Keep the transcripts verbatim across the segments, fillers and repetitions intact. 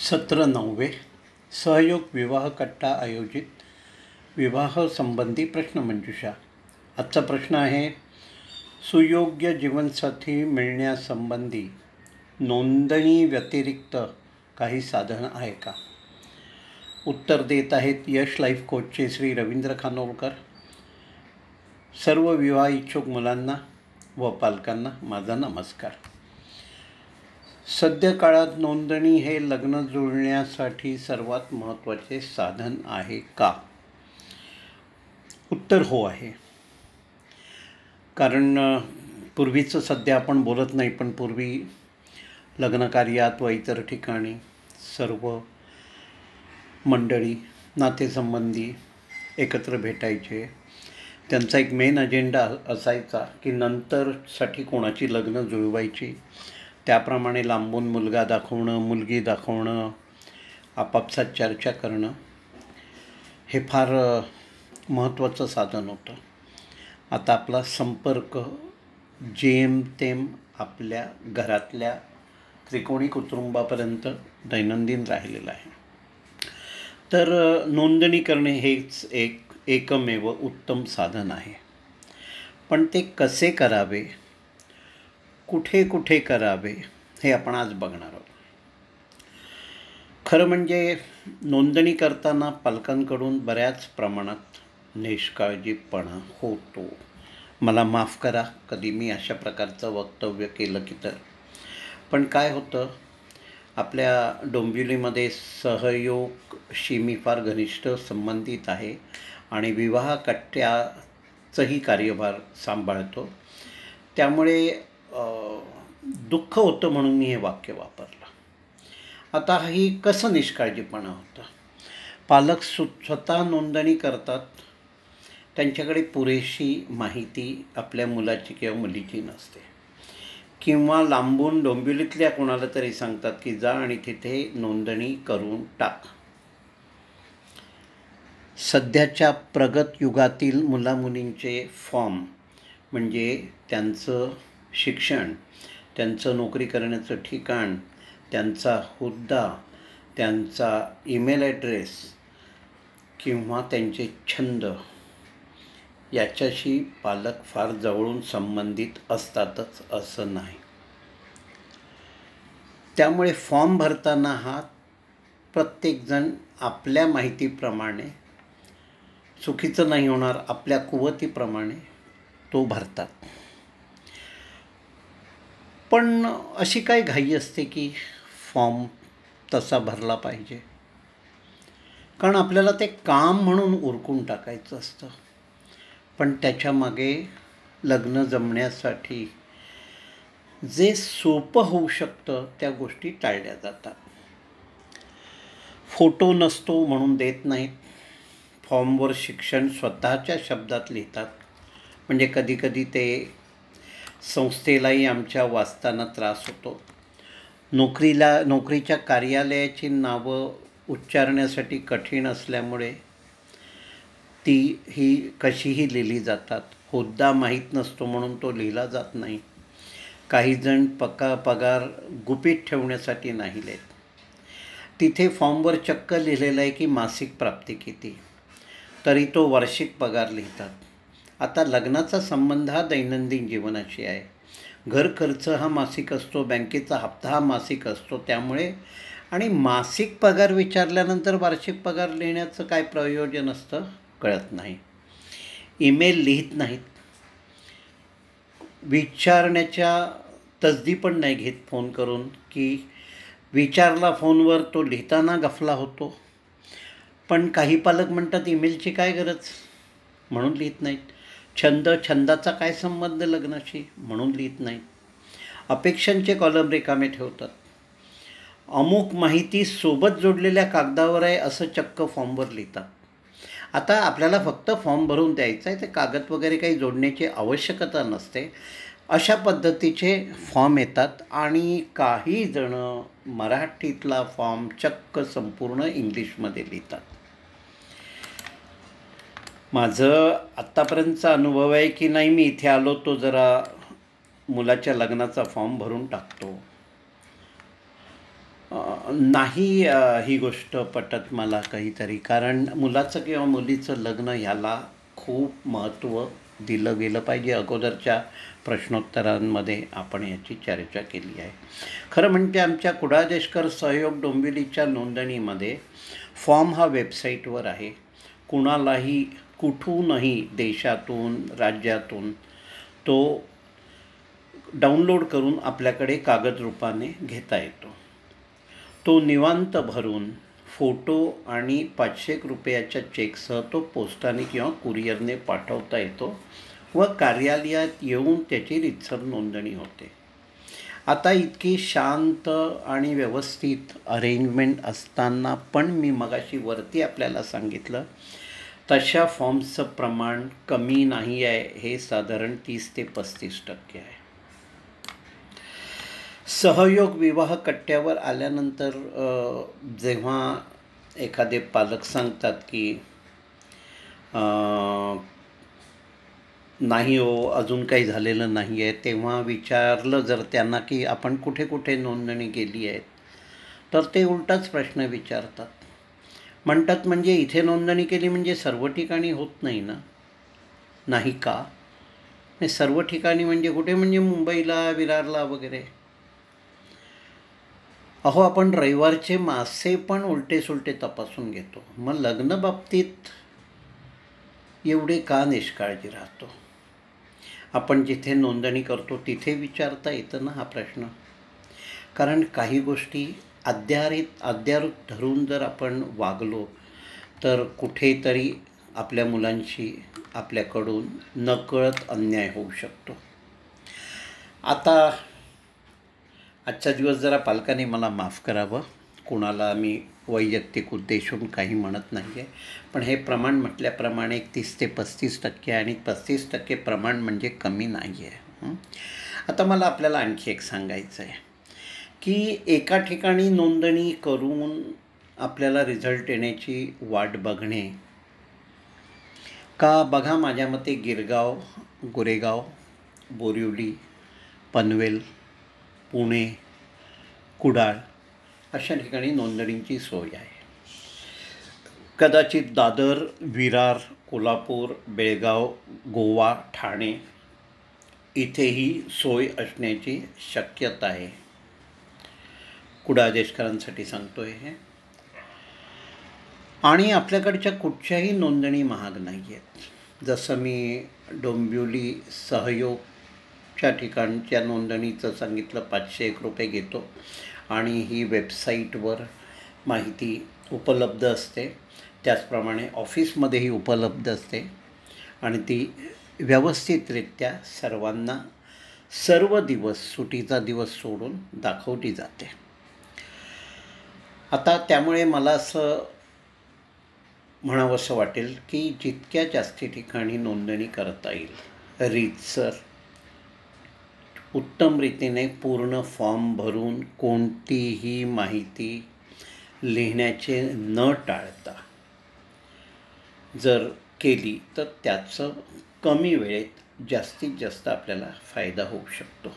सत्र नववे सहयोग विवाह कट्टा आयोजित विवाह संबंधी प्रश्नमंजुषा. आजचा प्रश्न आहे, सुयोग्य जीवनसाथी मिळण्यासंबंधी नोंदणी व्यतिरिक्त काही साधन आहे का? उत्तर देत आहेत यश लाईफ कोचचे श्री रवींद्र खानोलकर. सर्व विवाह इच्छुक मुलांना व पालकांना माझा नमस्कार. सध्या काळात नोंदणी हे लग्न जुळण्यासाठी सर्वात महत्त्वाचे साधन आहे का? उत्तर हो आहे. कारण पूर्वीचं सध्या आपण बोलत नाही, पण पूर्वी लग्नकार्यात व इतर ठिकाणी सर्व मंडळी नातेसंबंधी एकत्र भेटायचे. त्यांचा एक मेन अजेंडा असायचा की नंतरसाठी कोणाची लग्न जुळवायची. त्याप्रमाणे लांबून मुलगा दाखवणं, मुलगी दाखवणं, आपापसात चर्चा करणं हे फार महत्त्वाचं साधन होतं. आता आपला संपर्क जेमतेम आपल्या घरातल्या त्रिकोणी कुटुंबापर्यंत दैनंदिन राहिलेला आहे. तर नोंदणी करणे हेच एक एकमेव उत्तम साधन आहे. पण ते कसे करावे, कुठे कुठे करावे हे आपण आज बघणार आहोत. खरं म्हणजे नोंदणी करताना पालकांकडून बऱ्याच प्रमाणात निष्काळजीपणा होतो. मला माफ करा कधी मी अशा प्रकारचं वक्तव्य केलं की तर. पण काय होतं, आपल्या डोंबिवलीमध्ये सहयोगशी मी फार घनिष्ठ संबंधित आहे आणि विवाह कट्ट्याचंही कार्यभार सांभाळतो. त्यामुळे दुःख होतं म्हणून मी हे वाक्य वापरलं. आता ही कसं निष्काळजीपणा होतं? पालक सु स्वतः नोंदणी करतात, त्यांच्याकडे पुरेशी माहिती आपल्या मुलाची किंवा मुलीची नसते, किंवा लांबून डोंबिवलीतल्या कोणाला तरी सांगतात की जा आणि तिथे नोंदणी करून टाक. सध्याच्या प्रगत युगातील मुलामुलींचे फॉर्म म्हणजे त्यांचं शिक्षण, त्यांचं नोकरी करण्याचं ठिकाण, त्यांचा हुद्दा, त्यांचा ईमेल ॲड्रेस किंवा त्यांचे छंद याच्याशी पालक फार जवळून संबंधित असतातच असं नाही. त्यामुळे फॉर्म भरताना हा प्रत्येकजण आपल्या माहितीप्रमाणे, चुकीचं नाही होणार, आपल्या कुवतीप्रमाणे तो भरतात. पण अशी काय घाई असते की फॉर्म तसा भरला पाहिजे? कारण आपल्याला ते काम म्हणून उरकून टाकायचं असतं. पण त्याच्यामागे लग्न जमण्यासाठी जे सोपं होऊ शकतं त्या गोष्टी टाळल्या जातात. फोटो नसतो म्हणून देत नाहीत. फॉर्मवर शिक्षण स्वतःच्या शब्दात लिहितात. म्हणजे कधीकधी ते संस्थेलाही आमच्या वाचताना त्रास होतो. नोकरीला नोकरीच्या कार्यालयाची नावं उच्चारण्यासाठी कठीण असल्यामुळे ती ही कशीही लिहिली जातात. हुद्दा माहीत नसतो म्हणून तो लिहिला जात नाही. काहीजण पका पगार गुपित ठेवण्यासाठी नाही लिहित. तिथे फॉर्मवर चक्क लिहिलेलं आहे की मासिक प्राप्ती किती, तरी तो वार्षिक पगार लिहितात. आता लग्नाचा संबंध हा दैनंदिन जीवनाशी आहे. घर खर्च हा मासिक असतो, बँकेचा हप्ता हा मासिक असतो. त्यामुळे आणि मासिक पगार विचारल्यानंतर वार्षिक पगार लिहिण्याचं काय प्रयोजन असतं कळत नाही. ईमेल लिहित नाहीत, विचारण्याच्या तसदी पण नाही घेत फोन करून की विचारला फोनवर, तो लिहिताना गफला होतो. पण काही पालक म्हणतात ईमेलची काय गरज म्हणून लिहित नाहीत. छंद छंदाचा काय संबंध लग्नाशी म्हणून लिहित नाहीत. अपेक्षांचे कॉलम रिकामे ठेवतात. अमुक माहिती सोबत जोडलेल्या कागदावर आहे असं चक्क फॉर्मवर लिहितात. आता आपल्याला फक्त फॉर्म भरून द्यायचा आहे, ते कागद वगैरे काही जोडण्याची आवश्यकता नसते. अशा पद्धतीचे फॉर्म येतात आणि काही जणं मराठीतला फॉर्म चक्क संपूर्ण इंग्लिशमध्ये लिहितात. माझं आत्तापर्यंतचा अनुभव आहे की नाही, मी इथे आलो तो जरा मुलाच्या लग्नाचा फॉर्म भरून टाकतो. अ, नाही अ, ही गोष्ट पटत मला काहीतरी. कारण मुलाचं किंवा मुलीचं लग्न ह्याला खूप महत्त्व दिलं गेलं पाहिजे. अगोदरच्या प्रश्नोत्तरांमध्ये आपण याची चर्चा केली आहे. खरं म्हणजे आमच्या कुडाळ देशकर सहयोग डोंबिवलीच्या नोंदणीमध्ये फॉर्म हा वेबसाईटवर आहे. कुणालाही कुठूनही देशातून राज्यातून तो डाउनलोड करून आपल्याकडे कागद रूपाने घेता येतो. तो निवांत भरून फोटो आणि पाचशे एक रुपयाच्या चेकसह तो पोस्टाने किंवा कुरिअरने पाठवता येतो व कार्यालयात येऊन त्याची रीतसर नोंदणी होते. आता इतकी शांत आणि व्यवस्थित अरेंजमेंट असताना पण मी मगाशी वरती आपल्याला सांगितलं तशा फॉर्म्सचं प्रमाण कमी नाही आहे. हे साधारण तीस ते पस्तीस टक्के आहे. सहयोग विवाह कट्ट्यावर आल्यानंतर अ, जेव्हा एखादे पालक सांगतात की अ, नाही हो अजून काही झालेलं नाही आहे, तेव्हा विचारलं जर त्यांना की आपण कुठे कुठे नोंदणी केली आहे, तर ते उलटाच प्रश्न विचारतात. म्हणतात म्हणजे इथे नोंदणी केली म्हणजे सर्व ठिकाणी होत नाही ना. नाही का? नाही, सर्व ठिकाणी म्हणजे कुठे? म्हणजे मुंबईला, विरारला वगैरे. अहो आपण रविवारचे मासे पण उलटे सुलटे तपासून घेतो, मग लग्न बाबतीत एवढे का निष्काळजी राहतो? आपण जिथे नोंदणी करतो तिथे विचारता येतं ना हा प्रश्न. कारण काही गोष्टी अद्यारित अद्यारूत धरून जर आपण वागलो तर कुठेतरी आपल्या मुलांशी आपल्याकडून नकळत अन्याय होऊ शकतो. आता आजचा दिवस जरा पालकांनी मला माफ करावं, कोणाला मी वैयक्तिक उद्देशून काही म्हणत नाही आहे, पण हे प्रमाण म्हटल्याप्रमाणे तीस ते पस्तीस टक्के आणि पस्तीस टक्के प्रमाण म्हणजे कमी नाही आहे. आता मला आपल्याला आणखी एक सांगायचं आहे की एका ठिकाणी नोंदणी करून आपल्याला रिझल्ट येण्याची वाट बघणे का? बघा, माझ्या मते गिरगाव, गोरेगाव, बोरिवली, पनवेल, पुणे, कुडाळ अशा ठिकाणी नोंदणीची सोय आहे. कदाचित दादर, विरार, कोल्हापूर, बेळगाव, गोवा, ठाणे इथेही सोय असण्याची शक्यता आहे. कुडाळ देशकरांसाठी सांगतोय हे. आणि आपल्याकडच्या कुठच्याही नोंदणी महाग नाही आहेत. जसं मी डोंबिवली सहयोगच्या ठिकाणच्या नोंदणीचं सांगितलं, पाचशे एक रुपये घेतो आणि ही वेबसाईटवर माहिती उपलब्ध असते. त्याचप्रमाणे ऑफिसमध्येही उपलब्ध असते आणि ती व्यवस्थितरित्या सर्वांना सर्व दिवस सुटीचा दिवस सोडून दाखवली जाते. आता त्यामुळे मला असं म्हणावंसं वाटेल की जितक्या जास्ती ठिकाणी नोंदणी करता येईल रीतसर उत्तम रीतीने पूर्ण फॉर्म भरून कोणतीही माहिती लिहिण्याचे न टाळता जर केली तर त्याचं कमी वेळेत जास्तीत जास्त आपल्याला फायदा होऊ शकतो.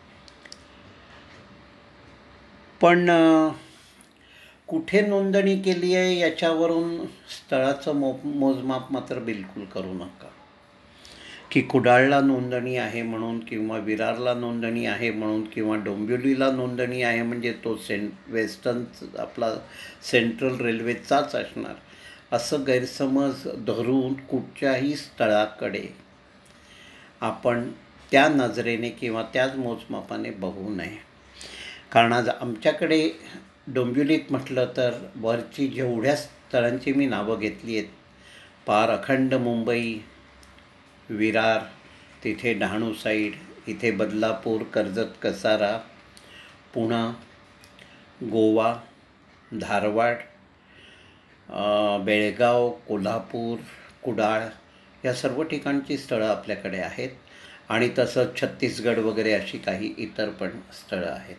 पण कुठे नोंदणी केली आहे याच्यावरून स्थळाचं मो मोजमाप मात्र बिलकुल करू नका की कुडाळला नोंदणी आहे म्हणून किंवा विरारला नोंदणी आहे म्हणून किंवा डोंबिवलीला नोंदणी आहे म्हणजे तो सेंट वेस्टर्न आपला सेंट्रल रेल्वेचाच असणार असं गैरसमज धरून कुठच्याही स्थळाकडे आपण त्या नजरेने किंवा त्याच मोजमापाने बघू नये. कारण आज आमच्याकडे डोंबिवलीत म्हटलं तर वरची जेवढ्या स्थळांची मी नावं घेतली आहेत, पार अखंड मुंबई, विरार, तिथे डहाणू साईड, इथे बदलापूर, कर्जत, कसारा, पुणा, गोवा, धारवाड, बेळगाव, कोल्हापूर, कुडाळ या सर्व ठिकाणची स्थळं आपल्याकडे आहेत आणि तसंच छत्तीसगड वगैरे अशी काही इतर पण स्थळं आहेत.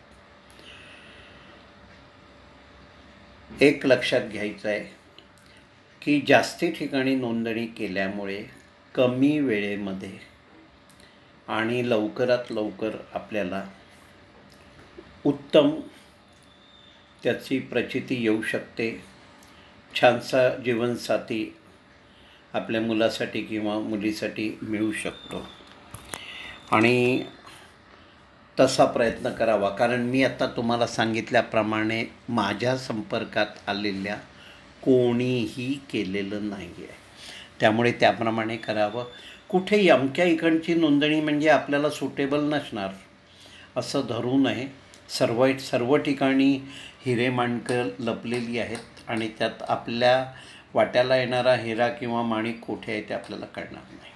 एक लक्षात घ्यायचं आहे की जास्ती ठिकाणी नोंदणी केल्यामुळे कमी वेळेमध्ये आणि लवकरात लवकर आपल्याला उत्तम त्याची प्रचिती येऊ शकते. छानसा जीवनसाथी आपल्या मुलासाठी किंवा मुलीसाठी मिळू शकतो आणि तसा प्रयत्न करावा. कारण मी आता तुम्हाला सांगितल्याप्रमाणे माझ्या संपर्कात आलेल्या कोणीही केलेलं नाही आहे, त्यामुळे त्याप्रमाणे करावं. कुठेही अमक्या इकडची नोंदणी म्हणजे आपल्याला सुटेबल नसणार असं धरू नये. सर्व सर्व ठिकाणी हिरेमाणकं लपलेली आहेत आणि त्यात आपल्या वाट्याला येणारा हिरा किंवा माणिक कुठे आहे ते आपल्याला कळणार नाही.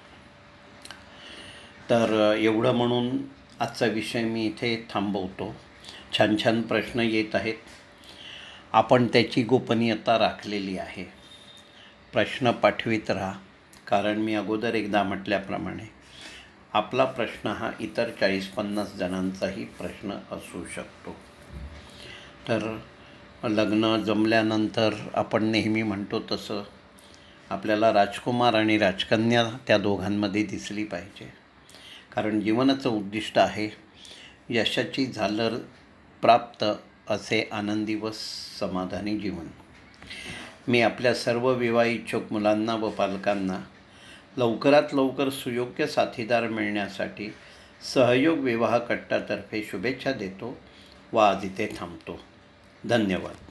तर एवढं म्हणून आजचा विषय मी इथे थांबवतो. छान छान प्रश्न येत आहेत, आपण त्याची गोपनीयता राखलेली आहे. प्रश्न पाठवीत राहा, कारण मी अगोदर एकदा म्हटल्याप्रमाणे आपला प्रश्न हा इतर चाळीस पन्नास जणांचाही प्रश्न असू शकतो. तर लग्न जमल्यानंतर आपण नेहमी म्हणतो तसं आपल्याला राजकुमार आणि राजकन्या त्या दोघांमध्ये दिसली पाहिजे. कारण जीवनाचं उद्दिष्ट आहे यशाची झालर प्राप्त असे आनंदी व समाधानी जीवन. मी आपल्या सर्व विवाह इच्छुक मुलांना व पालकांना लवकरात लवकर सुयोग्य साथीदार मिळण्यासाठी सहयोग विवाह कट्टातर्फे शुभेच्छा देतो व आज इथे थांबतो. धन्यवाद.